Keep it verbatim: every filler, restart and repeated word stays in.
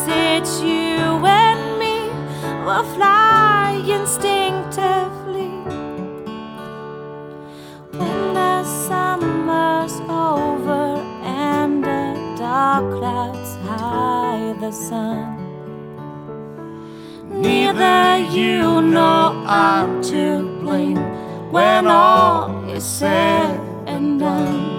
it's you and me will fly instinctively. When the summer's over and the dark clouds hide the sun, neither you nor I'm to blame when all is said and done.